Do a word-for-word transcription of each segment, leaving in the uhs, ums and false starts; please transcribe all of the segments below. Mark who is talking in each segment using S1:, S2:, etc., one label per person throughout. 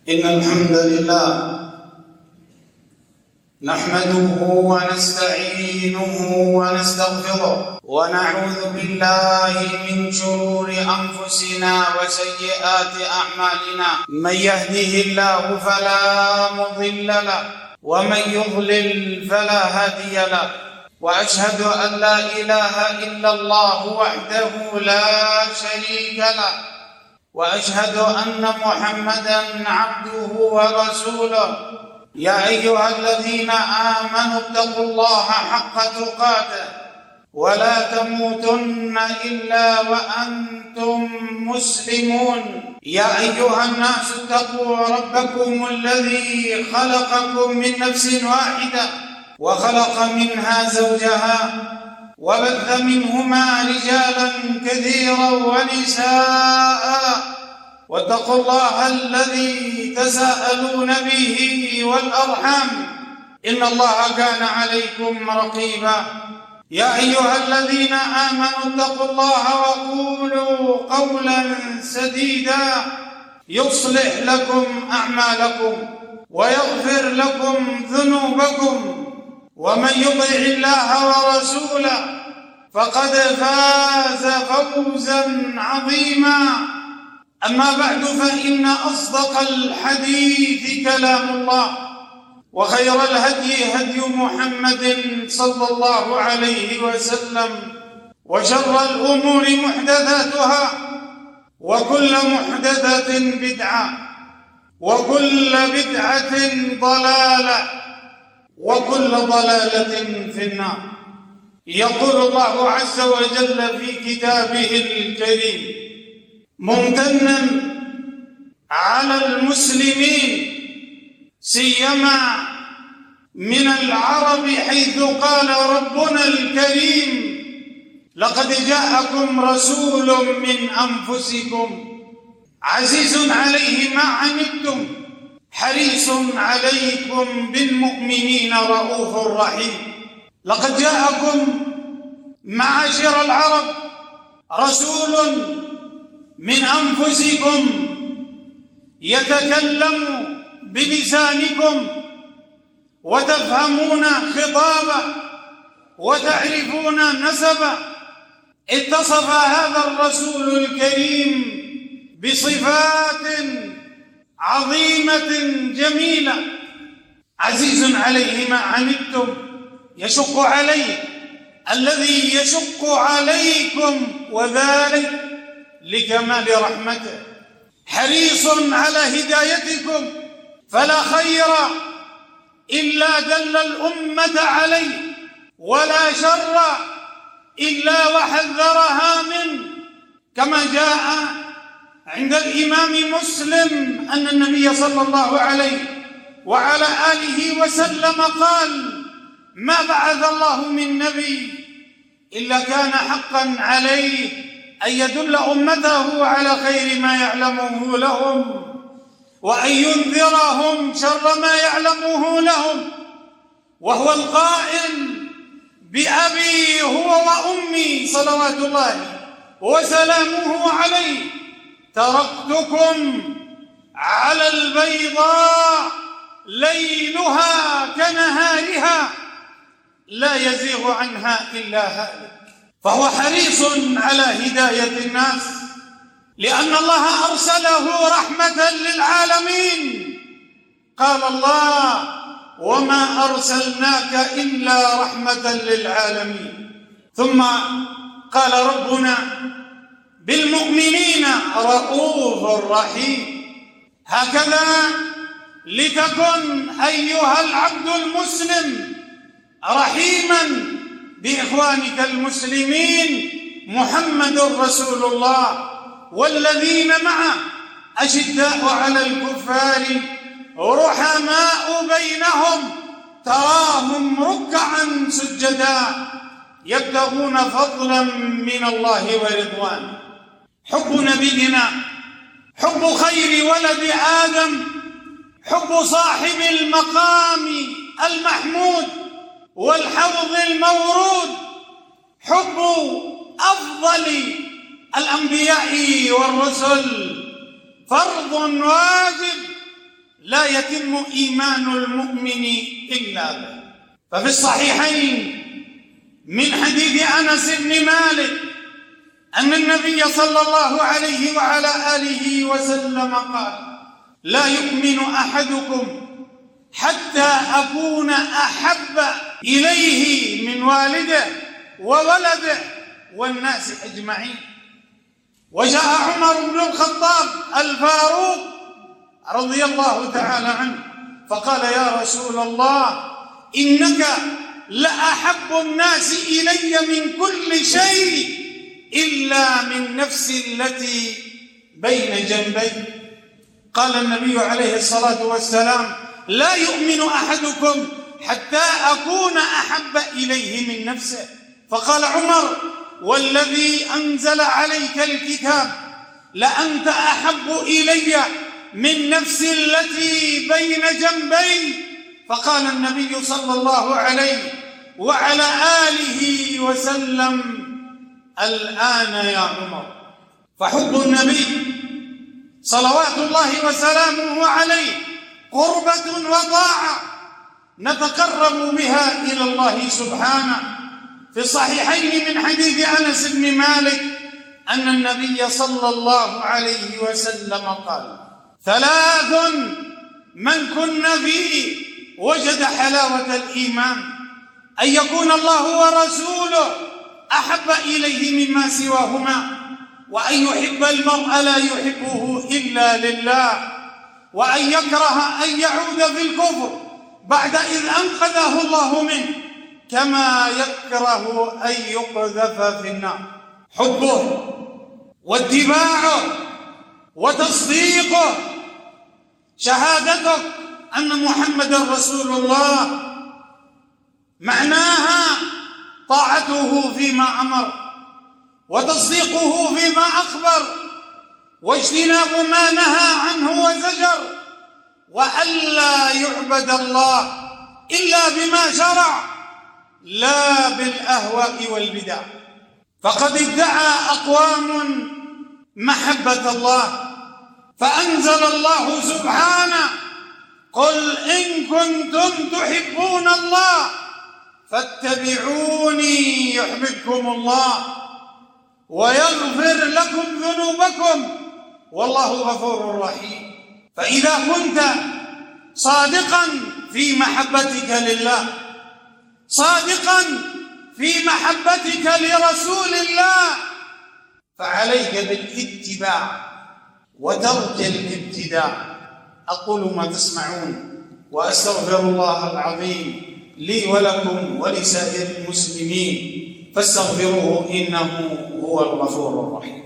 S1: إن الحمد لله نحمده ونستعينه ونستغفره ونعوذ بالله من شرور أنفسنا وسيئات أعمالنا. من يهده الله فلا مضل له ومن يضلل فلا هادي له، وأشهد أن لا إله إلا الله وحده لا شريك له، وأشهد أن محمدًا عبده ورسوله. يا أيها الذين آمنوا اتقوا الله حق تقاته ولا تموتن إلا وأنتم مسلمون. يا أيها الناس اتقوا ربكم الذي خلقكم من نفس واحدة وخلق منها زوجها وبث منهما رجالا كثيرا ونساء، واتقوا الله الذي تساءلون به والأرحام إن الله كان عليكم رقيبا. يا أيها الذين آمنوا اتقوا الله وقولوا قولا سديدا يصلح لكم أعمالكم ويغفر لكم ذنوبكم، ومن يطع الله ورسوله فقد فاز فوزا عظيما. أما بعد، فإن أصدق الحديث كلام الله، وخير الهدي هدي محمد صلى الله عليه وسلم، وشر الأمور محدثاتها، وكل محدثة بدعة، وكل بدعة ضلالة، وكل ضلالة في النار. يقول الله عز وجل في كتابه الكريم ممتنا على المسلمين سيما من العرب، حيث قال ربنا الكريم: لقد جاءكم رسول من أنفسكم عزيز عليه ما عنتم حريص عليكم بالمؤمنين رؤوف رحيم. لقد جاءكم معاشر العرب رسول من أنفسكم يتكلم بلسانكم وتفهمون خطابه وتعرفون نسبه. اتصف هذا الرسول الكريم بصفات عظيمة جميلة: عزيز عليه ما عنتم، يشق عليه الذي يشق عليكم، وذلك لكمال رحمته. حريص على هدايتكم، فلا خير إلا دل الأمة عليه، ولا شر إلا وحذرها منه، كما جاء عند الإمام مسلم أن النبي صلى الله عليه وعلى آله وسلم قال: ما بعث الله من نبي إلا كان حقا عليه أن يدل أمته على خير ما يعلمه لهم، وأن ينذرهم شر ما يعلمه لهم. وهو القائل بأبي هو وأمي صلوات الله وسلامه عليه: تركتكم على البيضاء ليلها كنهارها لا يزيغ عنها إلا هالك. فهو حريص على هداية الناس، لأن الله أرسله رحمة للعالمين. قال الله: وما أرسلناك إلا رحمة للعالمين. ثم قال ربنا: بالمؤمنين رؤوف رحيم. هكذا لتكن أيها العبد المسلم رحيما بإخوانك المسلمين. محمد رسول الله والذين معه أشداء على الكفار رحماء بينهم، تراهم ركعا سجدا يبتغون فضلا من الله ورضوانه. حب نبينا، حب خير ولد آدم، حب صاحب المقام المحمود والحوض المورود، حب أفضل الأنبياء والرسل فرض واجب لا يتم إيمان المؤمن إلا به. ففي الصحيحين من حديث أنس بن مالك أن النبي صلى الله عليه وعلى آله وسلم قال: لا يؤمن أحدكم حتى أكون أحب إليه من والده وولده والناس أجمعين. وجاء عمر بن الخطاب الفاروق رضي الله تعالى عنه فقال: يا رسول الله، إنك لأحب الناس إلي من كل شيء إلا من نفسي التي بين جنبي. قال النبي عليه الصلاة والسلام: لا يؤمن أحدكم حتى أكون أحب إليه من نفسه. فقال عمر: والذي أنزل عليك الكتاب لأنت أحب إلي من نفسي التي بين جنبي. فقال النبي صلى الله عليه وعلى آله وسلم: الآن يا عمر. فحب النبي صلوات الله وسلامه عليه قربة وطاعة نتقرب بها إلى الله سبحانه. في الصحيحين من حديث أنس بن مالك أن النبي صلى الله عليه وسلم قال: ثلاث من كن فيه وجد حلاوة الإيمان: أن يكون الله ورسوله أحب إليه مما سواهما، وأن يحب المرء لا يحبه إلا لله، وأن يكره أن يعود في الكفر بعد إذ أنقذه الله منه، كما يكره أن يقذف في النار. حبه واتباعه وتصديقه، شهادتك أن محمدًا رسول الله معناها طاعته فيما أمر وتصديقه فيما أخبر واجتناب ما نهى عنه وزجر، وألا يعبد الله إلا بما شرع لا بالأهواء والبدع. فقد ادعى أقوام محبة الله فأنزل الله سبحانه: قل إن كنتم تحبون الله فاتبعوني يحببكم الله ويغفر لكم ذنوبكم والله غفور رحيم. فإذا كنت صادقا في محبتك لله، صادقا في محبتك لرسول الله، فعليك بالاتباع وترك الابتداع. أقول ما تسمعون وأستغفر الله العظيم لي ولكم ولسائر المسلمين فاستغفروه إنه هو الغفور الرحيم.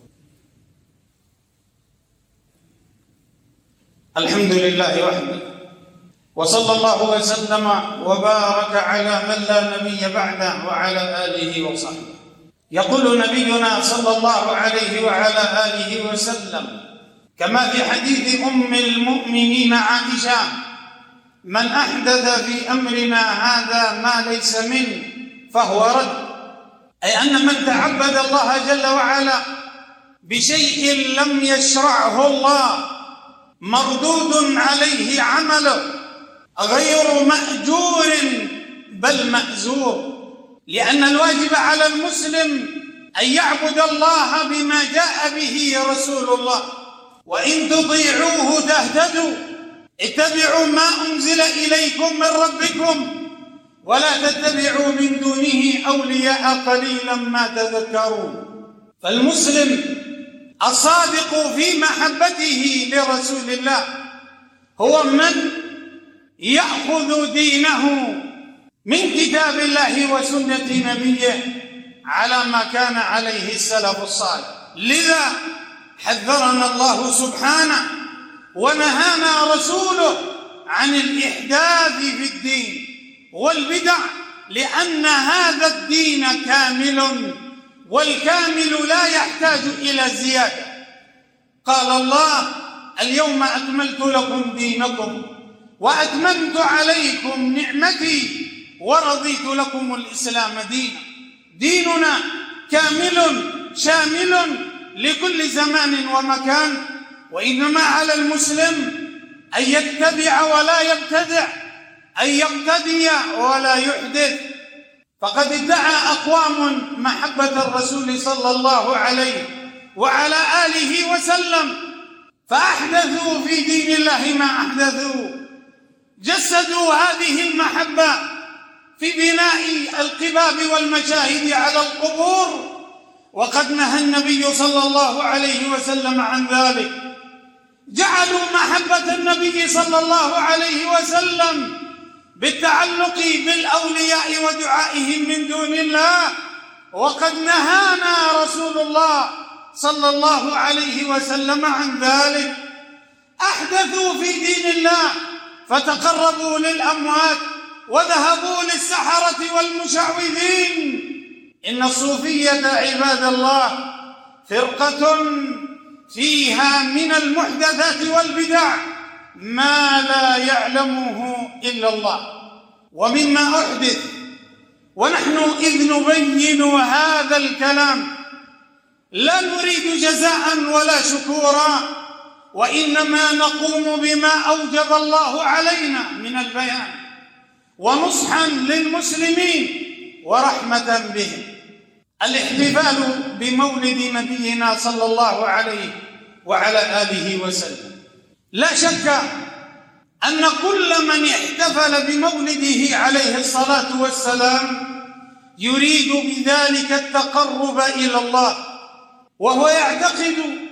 S1: الحمد لله وحده، وصلى الله وسلم وبارك على من لا نبي بعده وعلى آله وصحبه. يقول نبينا صلى الله عليه وعلى آله وسلم كما في حديث أم المؤمنين عائشة: من أحدث في أمرنا هذا ما ليس منه فهو رد. أي أن من تعبد الله جل وعلا بشيء لم يشرعه الله مردود عليه عمله، غير مأجور بل مأزور. لأن الواجب على المسلم أن يعبد الله بما جاء به رسول الله، وإن تطيعوه تهتدوا. اتبعوا ما أنزل إليكم من ربكم ولا تتبعوا من دونه أولياء قليلا ما تذكرون. فالمسلم الصادق في محبته لرسول الله هو من يأخذ دينه من كتاب الله وسنة نبيه على ما كان عليه السلف الصالح. لذا حذرنا الله سبحانه ونهانا رسوله عن الإحداث في الدين والبدع، لأن هذا الدين كامل، والكامل لا يحتاج إلى زيادة. قال الله: اليوم أكملت لكم دينكم وأتممت عليكم نعمتي ورضيت لكم الإسلام دينا. ديننا كامل شامل لكل زمان ومكان، وإنما على المسلم أن يتبع ولا يبتدع، أن يقتدي ولا يحدث. فقد ادعى أقوام محبة الرسول صلى الله عليه وعلى آله وسلم فأحدثوا في دين الله ما أحدثوا، جسدوا هذه المحبة في بناء القباب والمشاهد على القبور، وقد نهى النبي صلى الله عليه وسلم عن ذلك. جعلوا محبة النبي صلى الله عليه وسلم بالتعلق بالأولياء ودعائهم من دون الله، وقد نهانا رسول الله صلى الله عليه وسلم عن ذلك. أحدثوا في دين الله فتقربوا للأموات وذهبوا للسحرة والمشعوذين. إن الصوفية عباد الله فرقة فيها من المحدثات والبدع ما لا يعلمه إلا الله. ومما أحدث ونحن إذ نبين هذا الكلام لا نريد جزاء ولا شكورا، وإنما نقوم بما أوجب الله علينا من البيان ونصحا للمسلمين ورحمة بهم. الاحتفال بمولد نبينا صلى الله عليه وعلى آله وسلم، لا شك أن كل من احتفل بمولده عليه الصلاة والسلام يريد بذلك التقرب إلى الله، وهو يعتقد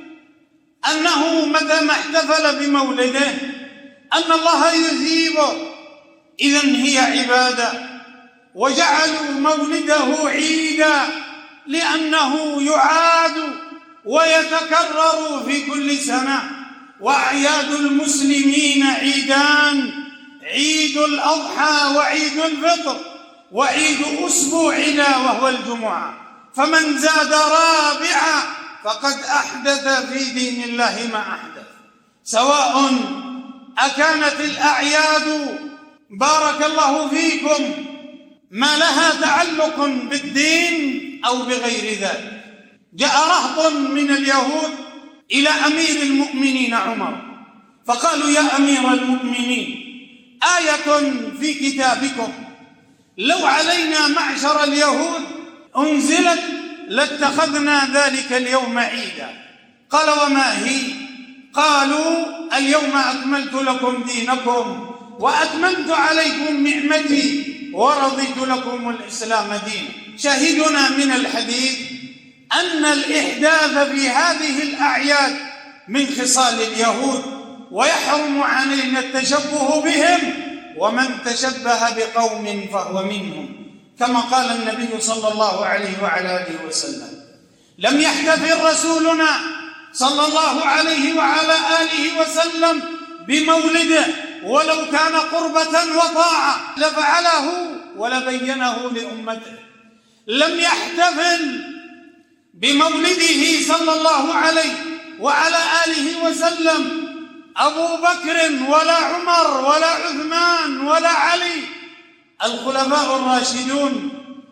S1: أنه متى ما احتفل بمولده أن الله يثيبه. إذن هي عبادة، وجعلوا مولده عيدا لأنه يعاد ويتكرر في كل سنة. وأعياد المسلمين عيدان: عيد الأضحى وعيد الفطر، وعيد أسبوعنا وهو الجمعة. فمن زاد رابعا فقد أحدث في دين الله ما أحدث، سواء أكانت الأعياد بارك الله فيكم ما لها تعلق بالدين أو بغير ذلك. جاء رهط من اليهود إلى أمير المؤمنين عمر فقالوا: يا أمير المؤمنين، آية في كتابكم لو علينا معشر اليهود أنزلت لاتخذنا ذلك اليوم عيدا. قال: وما هي؟ قالوا: اليوم أكملت لكم دينكم وأتممت عليكم نعمتي ورضيت لكم الإسلام دينا. شاهدنا من الحديث أن الإحداث في هذه الأعياد من خصال اليهود، ويحرم علينا التشبه بهم، ومن تشبه بقوم فهو منهم، كما قال النبي صلى الله عليه وعلى آله وسلم. لم يحتفل رسولنا صلى الله عليه وعلى آله وسلم بمولده ولو كان قربة وطاعة لفعله ولبينه لأمته. لم يحتفل بمولده صلى الله عليه وعلى آله وسلم أبو بكر ولا عمر ولا عثمان ولا علي، الخلفاء الراشدون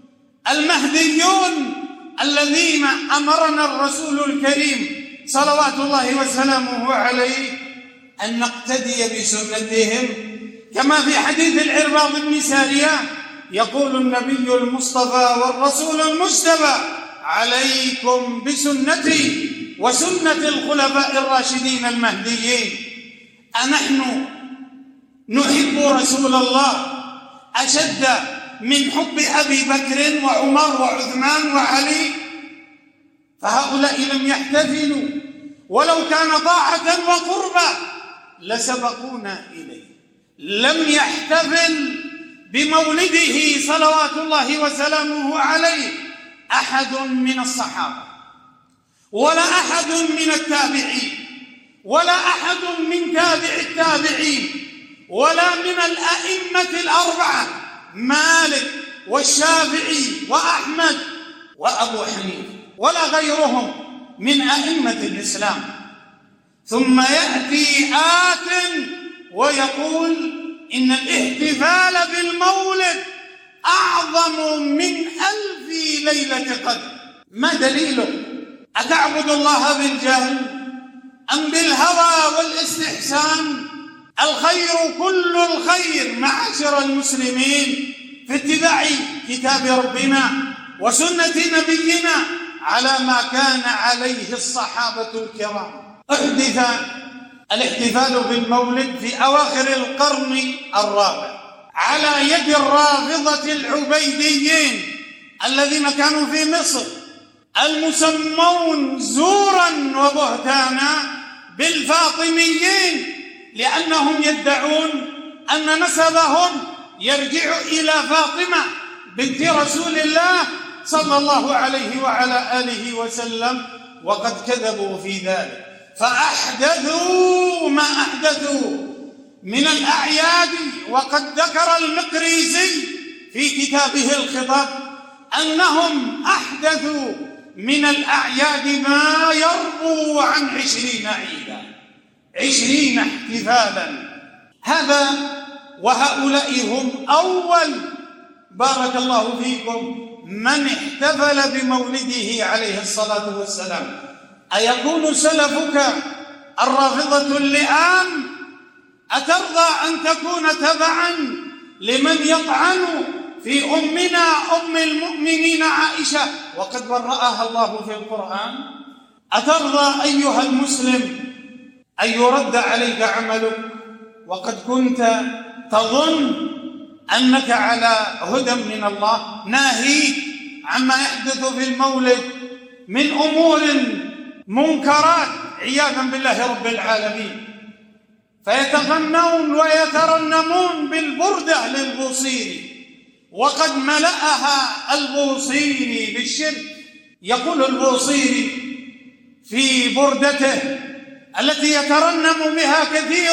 S1: المهديون الذين أمرنا الرسول الكريم صلوات الله وسلامه عليه أن نقتدي بسنتهم. كما في حديث العرباض بن سارية يقول النبي المصطفى والرسول المجتبى: عليكم بسنتي وسنة الخلفاء الراشدين المهديين. أنحن نحب رسول الله أشد من حب أبي بكر وعمر وعثمان وعلي؟ فهؤلاء لم يحتفلوا، ولو كان طاعة وقربة لسبقونا إليه. لم يحتفل بمولده صلوات الله وسلامه عليه أحد من الصحابة، ولا أحد من التابعين، ولا أحد من تابع التابعين، ولا من الأئمة الأربعة: مالك والشافعي وأحمد وأبو حنيفة، ولا غيرهم من أئمة الإسلام. ثم يأتي آت ويقول إن الاحتفال بالمولد أعظم من ألف ليلة قدر. ما دليله؟ أتعبد الله بالجهل أم بالهوى والاستحسان الخير كل الخير معاشر المسلمين في اتباع كتاب ربنا وسنة نبينا على ما كان عليه الصحابة الكرام. أحدث الاحتفال بالمولد في أواخر القرن الرابع على يد الرافضة العبيديين الذين كانوا في مصر، المسمون زورا وبهتانا بالفاطميين، لأنهم يدعون أن نسبهم يرجع إلى فاطمة بنت رسول الله صلى الله عليه وعلى آله وسلم، وقد كذبوا في ذلك، فأحدثوا ما أحدثوا من الأعياد. وقد ذكر المقريزي في كتابه الخطاب أنهم أحدثوا من الأعياد ما يربو عن عشرين عيدا، عشرين احتفالا. هذا وهؤلاء هم أول بارك الله فيكم من احتفل بمولده عليه الصلاة والسلام. أيكون سلفك الرافضة اللئام؟ أترضى أن تكون تبعا لمن يطعن في أمنا أم المؤمنين عائشة وقد برأها الله في القرآن؟ أترضى أيها المسلم أن يرد عليك عملك وقد كنت تظن أنك على هدى من الله؟ ناهيك عما يحدث في المولد من أمور منكرات عياذا بالله رب العالمين، فيتغنون ويترنمون بالبردة للبوصيري وقد ملأها البوصيري بالشرك. يقول البوصيري في بردته التي يترنم بها كثير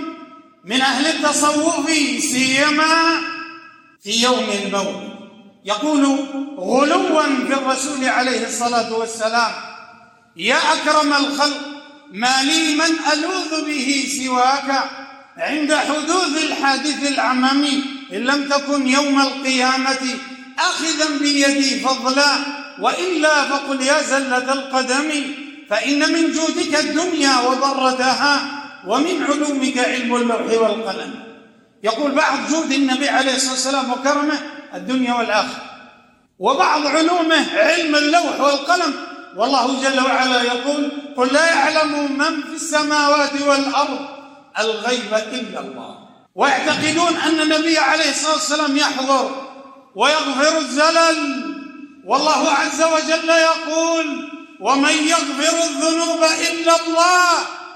S1: من أهل التصوف سيما في يوم المولد، يقول غلوا في الرسول عليه الصلاة والسلام: يا أكرم الخلق ما لي من ألوذ به سواك عند حدوث الحادث العممي، إن لم تكن يوم القيامة أخذا بيدي فضلا، وإلا فقل يا زلة القدم، فإن من جودك الدنيا وضرتها ومن علومك علم اللوح والقلم. يقول بعض جود النبي عليه الصلاة والسلام وكرمه الدنيا والآخرة، وبعض علومه علم اللوح والقلم. والله جل وعلا يقول: قل لا يعلم من في السماوات والأرض الغيب إلا الله. ويعتقدون أن النبي عليه الصلاة والسلام يحضر ويغفر الزلل، والله عز وجل يقول: ومن يغفر الذنوب إلا الله.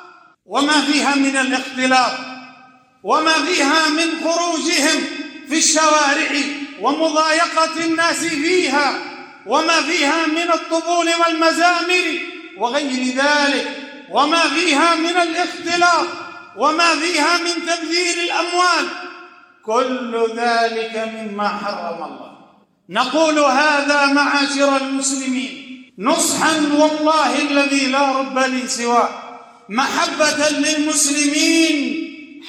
S1: وما فيها من الاختلاط وما فيها من خروجهم في الشوارع ومضايقة الناس فيها وما فيها من الطبول والمزامر وغير ذلك، وما فيها من الاختلاط وما فيها من تبذير الأموال، كل ذلك مما حرم الله. نقول هذا معاشر المسلمين نصحا والله الذي لا رب لي سواه، محبة للمسلمين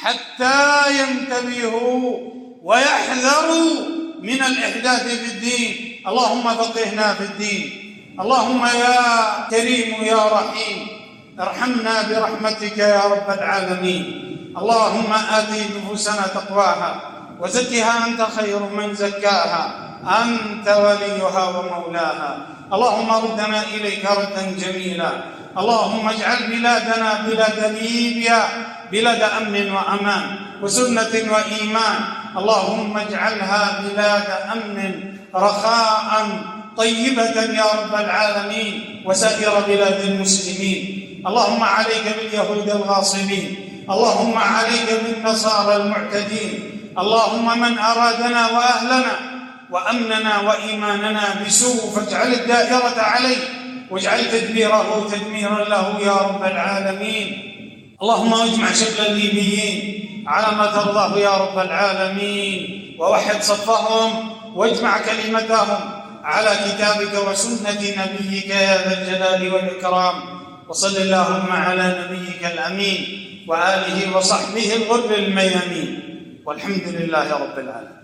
S1: حتى ينتبهوا ويحذروا من الإحداث في الدين. اللهم فقهنا في الدين. اللهم يا كريم يا رحيم ارحمنا برحمتك يا رب العالمين. اللهم آت نفوسنا تقواها وزكها أنت خير من زكاها، أنت وليها ومولاها. اللهم ردنا إليك ردا جميلا. اللهم اجعل بلادنا بلاد ليبيا بلاد أمن وأمان وسنة وإيمان. اللهم اجعلها بلاد أمن رخاء طيبة يا رب العالمين وسائر بلاد المسلمين. اللهم عليك باليهود الغاصبين، اللهم عليك بالنصارى المعتدين. اللهم من أرادنا وأهلنا وأمننا وإيماننا بسوء فاجعل الدائرة عليه واجعل تدبيره تدميرا له يا رب العالمين. اللهم اجمع شمل الليبيين على ما ترضاه يا رب العالمين، ووحد صفهم واجمع كلمتهم على كتابك وسنة نبيك يا ذا الجلال والإكرام. وصل اللهم على نبيك الأمين وآله وصحبه الغر الميامين، والحمد لله رب العالمين.